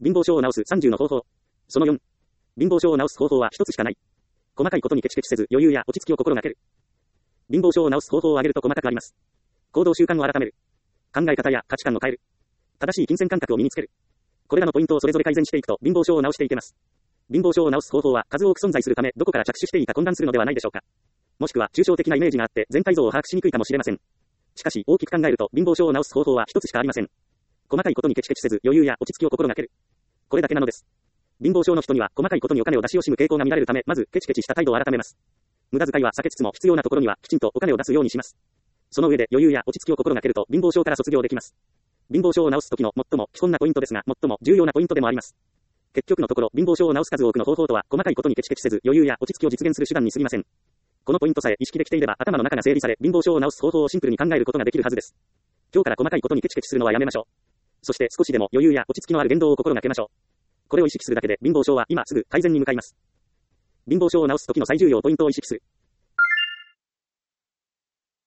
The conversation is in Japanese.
貧乏症を治す30の方法。その4。貧乏症を治す方法は一つしかない。細かいことにケチケチせず余裕や落ち着きを心がける。貧乏症を治す方法を挙げると細かくあります。行動習慣を改める。考え方や価値観を変える。正しい金銭感覚を身につける。これらのポイントをそれぞれ改善していくと貧乏症を治していけます。貧乏症を治す方法は数多く存在するためどこから着手していいか混乱するのではないでしょうか。もしくは抽象的なイメージがあって全体像を把握しにくいかもしれません。しかし大きく考えると貧乏症を治す方法は一つしかありません。細かいことにケチケチせず余裕や落ち着きを心がける。これだけなのです。貧乏症の人には細かいことにお金を出し惜しむ傾向が見られるためまずケチケチした態度を改めます。無駄遣いは避けつつも必要なところにはきちんとお金を出すようにします。その上で余裕や落ち着きを心がけると貧乏症から卒業できます。貧乏症を治す時の最も基本なポイントですが最も重要なポイントでもあります。結局のところ貧乏症を治す数多くの方法とは細かいことにケチケチせず余裕や落ち着きを実現する手段に過ぎません。このポイントさえ意識できていれば頭の中が整理され貧乏症を治す方法をシンプルに考えることができるはずです。今日から細かいことにケチケチするのはやめましょう。そして少しでも余裕や落ち着きのある言動を心がけましょう。これを意識するだけで貧乏症は今すぐ改善に向かいます。貧乏症を治す時の最重要ポイントを意識する。